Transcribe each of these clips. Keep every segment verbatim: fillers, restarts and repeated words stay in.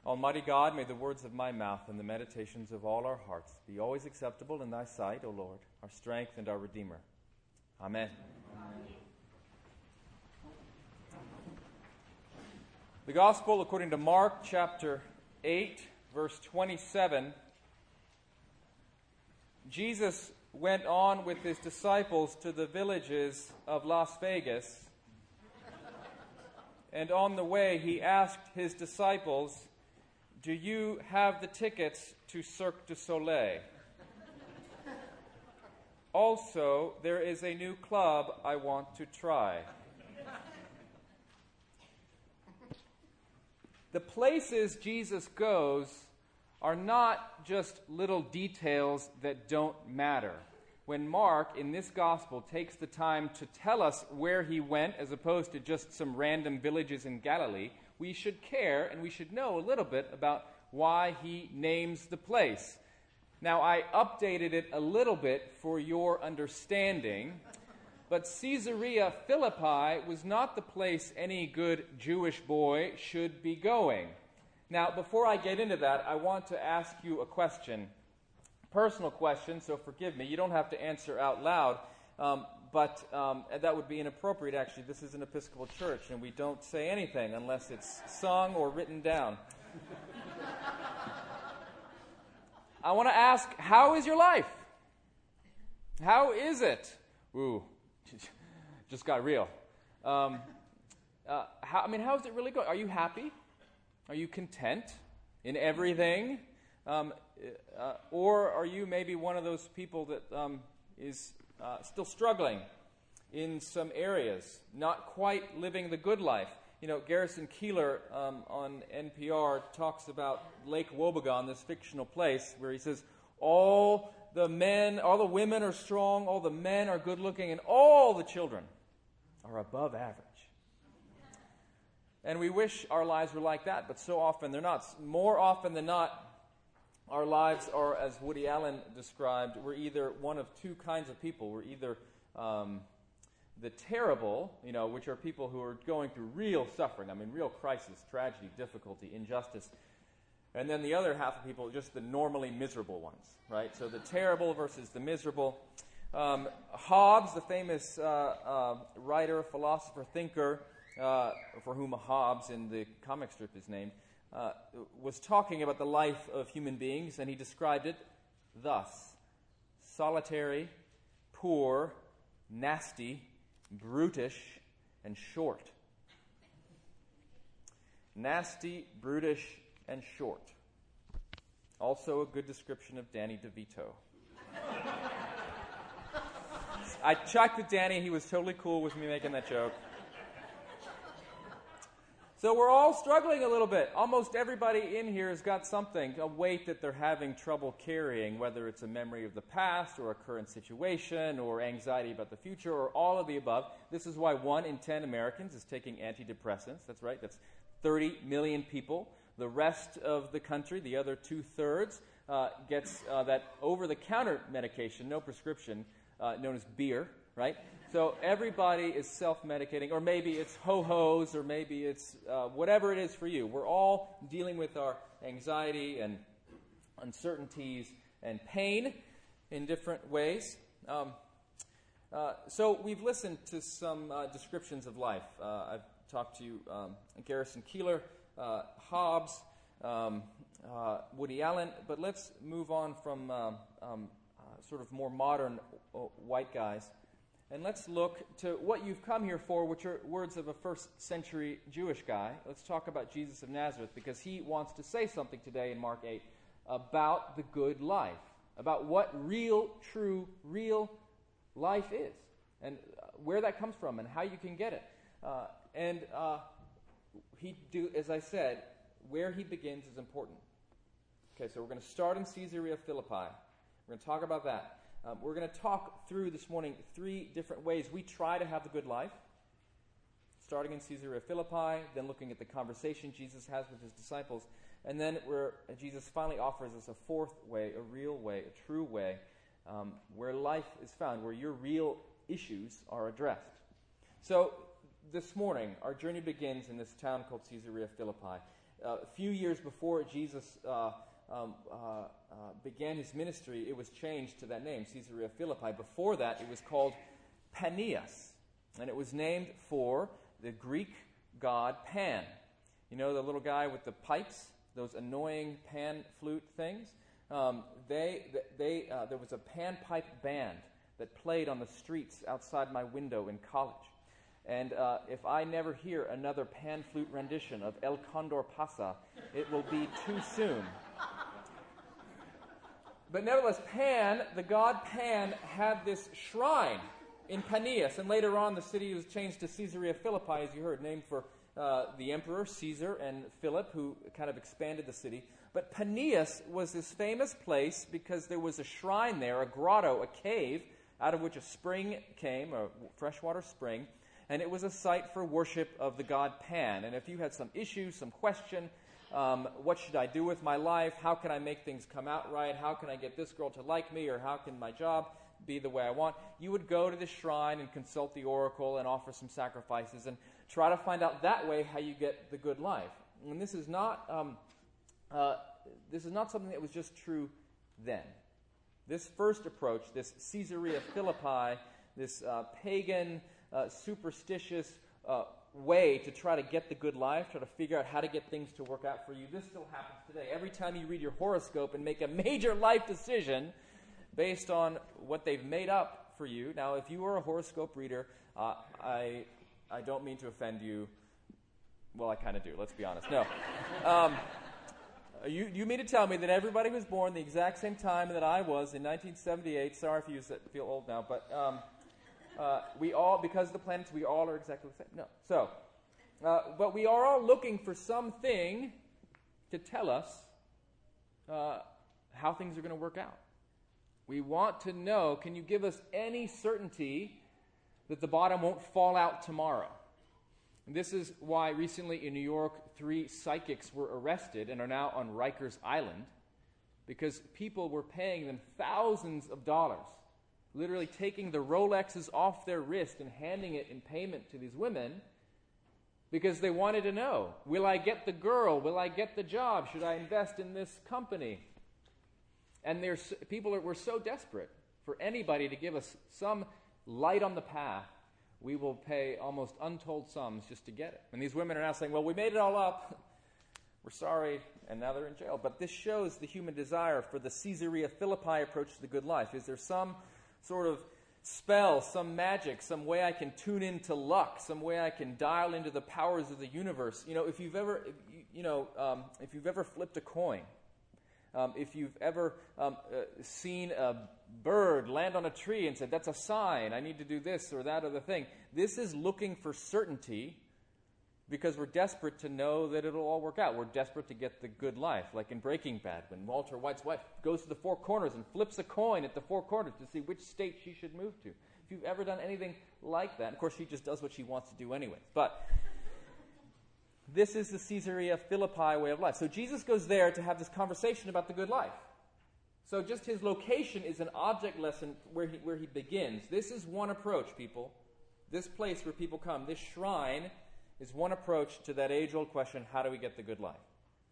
Almighty God, may the words of my mouth and the meditations of all our hearts be always acceptable in thy sight, O Lord, our strength and our Redeemer. Amen. Amen. The Gospel according to Mark chapter eight, verse twenty-seven. Jesus went on with his disciples to the villages of Las Vegas, and on the way he asked his disciples, "Do you have the tickets to Cirque du Soleil? Also, there is a new club I want to try." The places Jesus goes are not just little details that don't matter. When Mark, in this gospel, takes the time to tell us where he went as opposed to just some random villages in Galilee, we should care and we should know a little bit about why he names the place. Now, I updated it a little bit for your understanding, but Caesarea Philippi was not the place any good Jewish boy should be going. Now, before I get into that, I want to ask you a question. Personal question, so forgive me. You don't have to answer out loud, um, but um, that would be inappropriate, actually. This is an Episcopal church, and we don't say anything unless it's sung or written down. I want to ask, how is your life? How is it? Ooh, just got real. Um, uh, how, I mean, how is it really going? Are you happy? Are you content in everything? Um, uh, or are you maybe one of those people that um, is uh, still struggling in some areas, not quite living the good life? You know, Garrison Keillor um, on N P R talks about Lake Wobegon, this fictional place, where he says, all the men, all the women are strong, all the men are good-looking, and all the children are above average. And we wish our lives were like that, but so often they're not. More often than not, our lives are, as Woody Allen described, we're either one of two kinds of people. We're either um, the terrible, you know, which are people who are going through real suffering, I mean, real crisis, tragedy, difficulty, injustice. And then the other half of people are just the normally miserable ones, right? So the terrible versus the miserable. Um, Hobbes, the famous uh, uh, writer, philosopher, thinker, uh, for whom Hobbes in the comic strip is named, uh, was talking about the life of human beings, and he described it thus: solitary, poor, nasty, brutish, and short. Nasty, brutish, and short. Also a good description of Danny DeVito. I checked with Danny. He was totally cool with me making that joke. So we're all struggling a little bit. Almost everybody in here has got something, a weight that they're having trouble carrying, whether it's a memory of the past or a current situation or anxiety about the future or all of the above. This is why one in ten Americans is taking antidepressants. That's right. That's thirty million people. The rest of the country, the other two-thirds, uh, gets uh, that over-the-counter medication, no prescription, uh, known as beer, right? So everybody is self-medicating, or maybe it's ho-hos, or maybe it's uh, whatever it is for you. We're all dealing with our anxiety and uncertainties and pain in different ways. Um, uh, so we've listened to some uh, descriptions of life. Uh, I've talked to you, um, Garrison Keillor, uh, Hobbes, um, uh, Woody Allen, but let's move on from um, um, uh, sort of more modern uh, white guys. And let's look to what you've come here for, which are words of a first century Jewish guy. Let's talk about Jesus of Nazareth, because he wants to say something today in Mark eight about the good life, about what real, true, real life is, and where that comes from, and how you can get it. Uh, and uh, he do, as I said, where he begins is important. Okay, so we're going to start in Caesarea Philippi. We're going to talk about that. Um, we're going to talk through this morning three different ways we try to have the good life, starting in Caesarea Philippi, then looking at the conversation Jesus has with his disciples, and then where Jesus finally offers us a fourth way, a real way, a true way, um, where life is found, where your real issues are addressed. So this morning, our journey begins in this town called Caesarea Philippi. uh, a few years before Jesus uh, um, uh, uh, began his ministry, it was changed to that name, Caesarea Philippi. Before that, it was called Panias, and it was named for the Greek god Pan. You know the little guy with the pipes, those annoying pan flute things? Um, they, they, uh, there was a panpipe band that played on the streets outside my window in college. And uh, if I never hear another pan flute rendition of El Condor Pasa, it will be too soon. But nevertheless, Pan, the god Pan, had this shrine in Panias, and later on the city was changed to Caesarea Philippi, as you heard, named for uh, the emperor Caesar and Philip, who kind of expanded the city. But Panias was this famous place because there was a shrine there, a grotto, a cave, out of which a spring came, a freshwater spring, and it was a site for worship of the god Pan. And if you had some issue, some question, um, what should I do with my life? How can I make things come out right? How can I get this girl to like me? Or how can my job be the way I want? You would go to the shrine and consult the oracle and offer some sacrifices and try to find out that way how you get the good life. And this is not um, uh, this is not something that was just true then. This first approach, this Caesarea Philippi, this uh, pagan, uh, superstitious uh, way to try to get the good life, try to figure out how to get things to work out for you, this still happens today. Every time you read your horoscope and make a major life decision based on what they've made up for you. Now, if you are a horoscope reader, uh, I I don't mean to offend you. Well, I kind of do, let's be honest. No. Um, you, you mean to tell me that everybody was born the exact same time that I was in nineteen seventy-eight, sorry if you feel old now, but um, uh, we all, because of the planets, we all are exactly the same. No. So, uh, but we are all looking for something to tell us uh, how things are going to work out. We want to know, can you give us any certainty that the bottom won't fall out tomorrow? And this is why recently in New York, three psychics were arrested and are now on Rikers Island because people were paying them thousands of dollars, literally taking the Rolexes off their wrist and handing it in payment to these women because they wanted to know, will I get the girl? Will I get the job? Should I invest in this company? And there's, people are, were so desperate for anybody to give us some light on the path, we will pay almost untold sums just to get it. And these women are now saying, well, we made it all up. We're sorry. And now they're in jail. But this shows the human desire for the Caesarea Philippi approach to the good life. Is there some sort of spell, some magic, some way I can tune into luck, some way I can dial into the powers of the universe? You know, if you've ever, if you, you know, um, if you've ever flipped a coin, Um, if you've ever um, uh, seen a bird land on a tree and said, that's a sign, I need to do this or that other thing. This is looking for certainty because we're desperate to know that it'll all work out. We're desperate to get the good life, like in Breaking Bad, when Walter White's wife goes to the four corners and flips a coin at the four corners to see which state she should move to. If you've ever done anything like that, of course she just does what she wants to do anyway. But this is the Caesarea Philippi way of life. So Jesus goes there to have this conversation about the good life. So just his location is an object lesson where he, where he begins. This is one approach, people. This place where people come, this shrine, is one approach to that age-old question, how do we get the good life?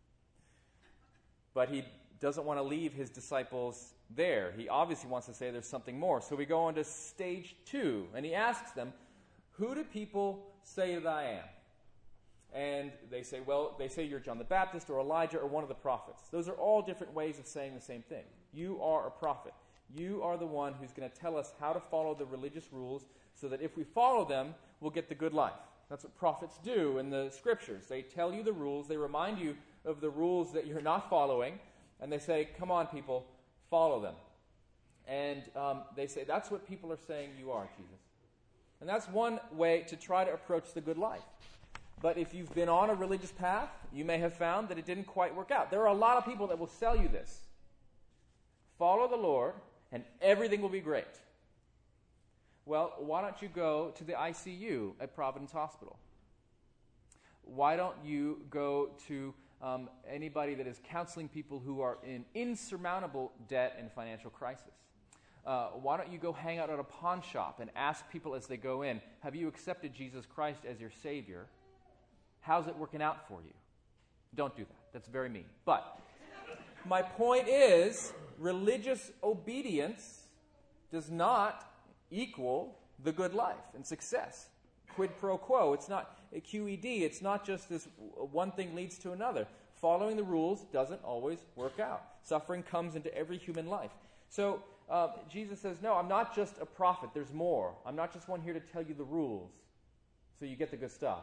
But he doesn't want to leave his disciples there. He obviously wants to say there's something more. So we go on to stage two, and he asks them, who do people say that I am? And they say, well, they say you're John the Baptist or Elijah or one of the prophets. Those are all different ways of saying the same thing. You are a prophet. You are the one who's going to tell us how to follow the religious rules so that if we follow them, we'll get the good life. That's what prophets do in the scriptures. They tell you the rules. They remind you of the rules that you're not following. And they say, come on, people, follow them. And um, they say, that's what people are saying you are, Jesus. And that's one way to try to approach the good life. But if you've been on a religious path, you may have found that it didn't quite work out. There are a lot of people that will sell you this. Follow the Lord, and everything will be great. Well, why don't you go to the I C U at Providence Hospital? Why don't you go to um, anybody that is counseling people who are in insurmountable debt and financial crisis? Uh, why don't you go hang out at a pawn shop and ask people as they go in, have you accepted Jesus Christ as your Savior? How's it working out for you? Don't do that. That's very mean. But my point is, religious obedience does not equal the good life and success. Quid pro quo. It's not a Q E D. It's not just this one thing leads to another. Following the rules doesn't always work out. Suffering comes into every human life. So uh, Jesus says, no, I'm not just a prophet. There's more. I'm not just one here to tell you the rules so you get the good stuff.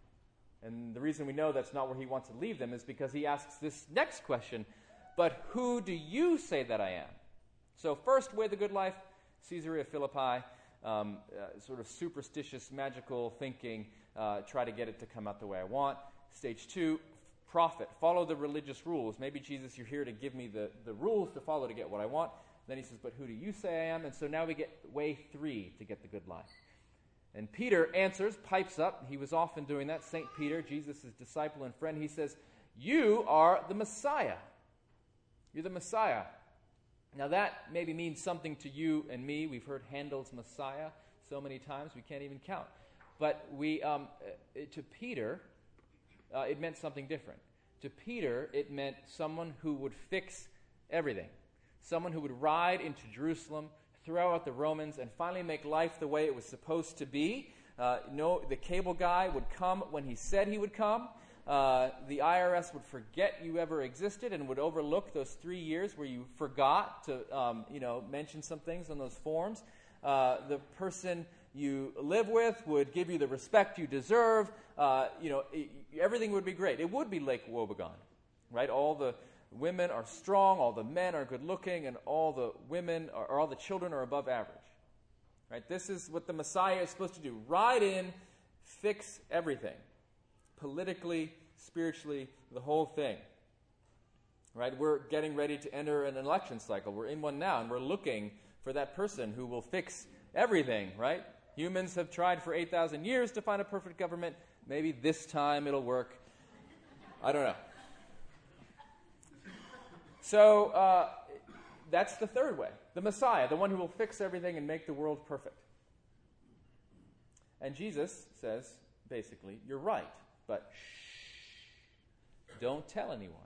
And the reason we know that's not where he wants to leave them is because he asks this next question, but who do you say that I am? So first, way the good life, Caesarea Philippi, um, uh, sort of superstitious, magical thinking, uh, try to get it to come out the way I want. Stage two, prophet, follow the religious rules. Maybe, Jesus, you're here to give me the, the rules to follow to get what I want. Then he says, but who do you say I am? And so now we get way three to get the good life. And Peter answers, pipes up. He was often doing that. Saint Peter, Jesus' disciple and friend, he says, you are the Messiah. You're the Messiah. Now that maybe means something to you and me. We've heard Handel's Messiah so many times we can't even count. But we, um, uh, to Peter, uh, it meant something different. To Peter, it meant someone who would fix everything. Someone who would ride into Jerusalem, throw out the Romans, and finally make life the way it was supposed to be. Uh, no, the cable guy would come when he said he would come. Uh, the I R S would forget you ever existed and would overlook those three years where you forgot to, um, you know, mention some things on those forms. Uh, the person you live with would give you the respect you deserve. Uh, you know, it, everything would be great. It would be Lake Wobegon, right? All the women are strong, all the men are good looking, and all the women are, or all the children are above average. Right? This is what the Messiah is supposed to do. Ride in, fix everything. Politically, spiritually, the whole thing. Right? We're getting ready to enter an election cycle. We're in one now, and we're looking for that person who will fix everything, right? Humans have tried for eight thousand years to find a perfect government. Maybe this time it'll work. I don't know. So uh, that's the third way. The Messiah, the one who will fix everything and make the world perfect. And Jesus says, basically, you're right, but shh, don't tell anyone.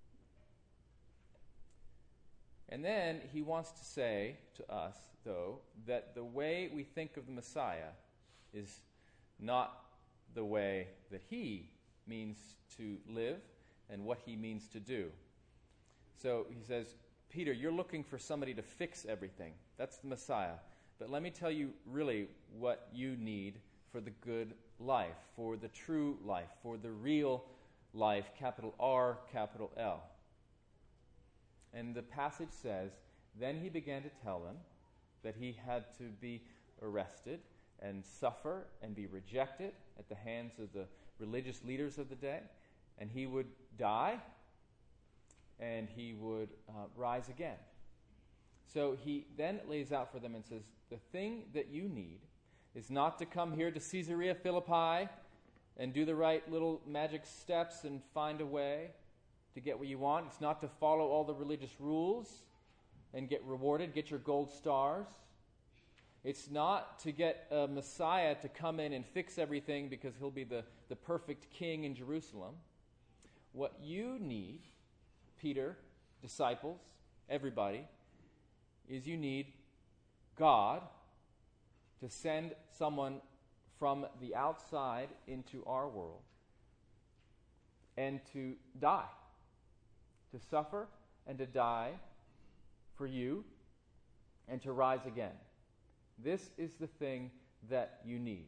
And then he wants to say to us, though, that the way we think of the Messiah is not the way that he means to live and what he means to do. So he says, Peter, you're looking for somebody to fix everything. That's the Messiah. But let me tell you really what you need for the good life, for the true life, for the real life, capital R, capital L. And the passage says, then he began to tell them that he had to be arrested and suffer and be rejected at the hands of the religious leaders of the day, and he would die, and he would uh, rise again. So he then lays out for them and says, the thing that you need is not to come here to Caesarea Philippi and do the right little magic steps and find a way to get what you want. It's not to follow all the religious rules and get rewarded, get your gold stars. It's not to get a Messiah to come in and fix everything because he'll be the, the perfect king in Jerusalem. What you need, Peter, disciples, everybody, is you need God to send someone from the outside into our world and to die, to suffer and to die for you and to rise again. This is the thing that you need.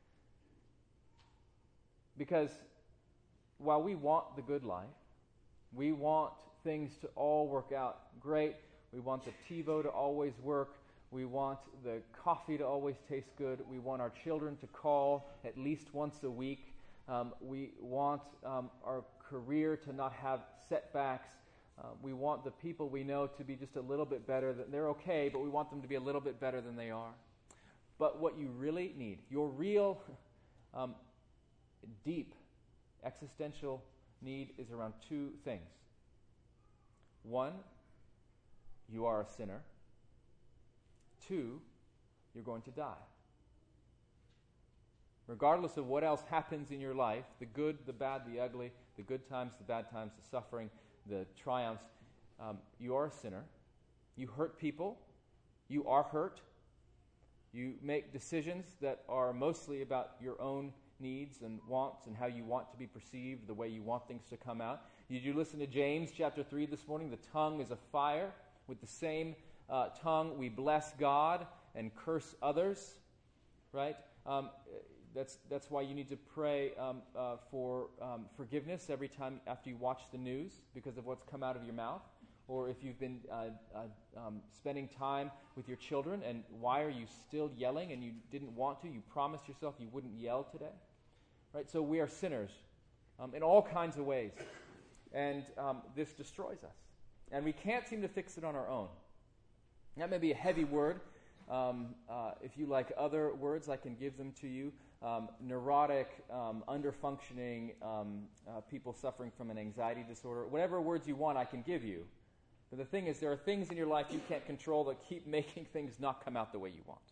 Because while we want the good life, we want things to all work out great. We want the TiVo to always work. We want the coffee to always taste good. We want our children to call at least once a week. Um, we want um, our career to not have setbacks. Uh, we want the people we know to be just a little bit better. They're okay, but we want them to be a little bit better than they are. But what you really need, your real um, deep existential need is around two things. One, you are a sinner. Two, you're going to die. Regardless of what else happens in your life, the good, the bad, the ugly, the good times, the bad times, the suffering, the triumphs. Um, you are a sinner. You hurt people. You are hurt. You make decisions that are mostly about your own needs and wants and how you want to be perceived, the way you want things to come out. Did you listen to James chapter three this morning? The tongue is a fire. With the same uh, tongue we bless God and curse others, right? Um, that's that's why you need to pray um, uh, for um, forgiveness every time after you watch the news because of what's come out of your mouth. Or if you've been uh, uh, um, spending time with your children, and why are you still yelling and you didn't want to? You promised yourself you wouldn't yell today. Right? So we are sinners um, in all kinds of ways. And um, this destroys us. And we can't seem to fix it on our own. That may be a heavy word. Um, uh, if you like other words, I can give them to you. Um, neurotic, um, under-functioning, um, uh, people suffering from an anxiety disorder. Whatever words you want, I can give you. But the thing is, there are things in your life you can't control that keep making things not come out the way you want.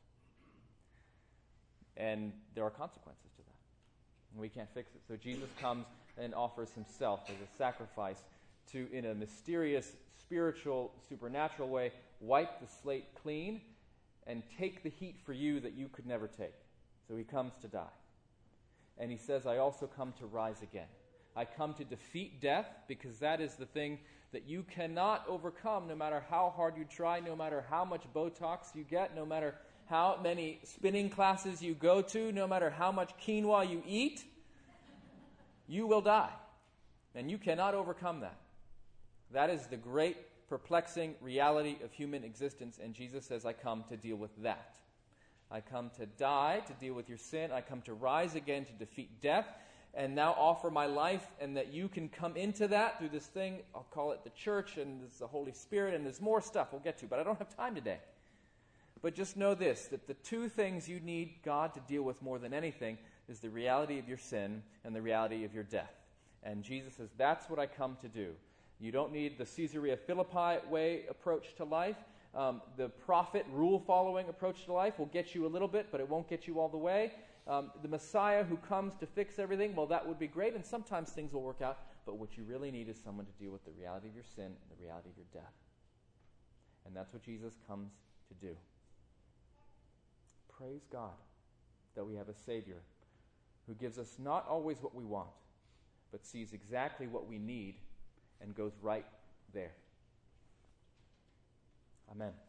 And there are consequences to that. And we can't fix it. So Jesus comes and offers himself as a sacrifice to, in a mysterious, spiritual, supernatural way, wipe the slate clean and take the heat for you that you could never take. So he comes to die. And he says, I also come to rise again. I come to defeat death because that is the thing that you cannot overcome no matter how hard you try, no matter how much Botox you get, no matter how many spinning classes you go to, no matter how much quinoa you eat, you will die. And you cannot overcome that. That is the great, perplexing reality of human existence, and Jesus says, I come to deal with that. I come to die, to deal with your sin. I come to rise again, to defeat death, and now offer my life, and that you can come into that through this thing. I'll call it the church, and there's the Holy Spirit, and there's more stuff we'll get to, but I don't have time today. But just know this, that the two things you need God to deal with more than anything is the reality of your sin and the reality of your death. And Jesus says, that's what I come to do. You don't need the Caesarea Philippi way approach to life. Um, the prophet rule-following approach to life will get you a little bit, but it won't get you all the way. Um, the Messiah who comes to fix everything, well, that would be great, and sometimes things will work out, but what you really need is someone to deal with the reality of your sin and the reality of your death. And that's what Jesus comes to do. Praise God that we have a Savior who gives us not always what we want, but sees exactly what we need and goes right there. Amen.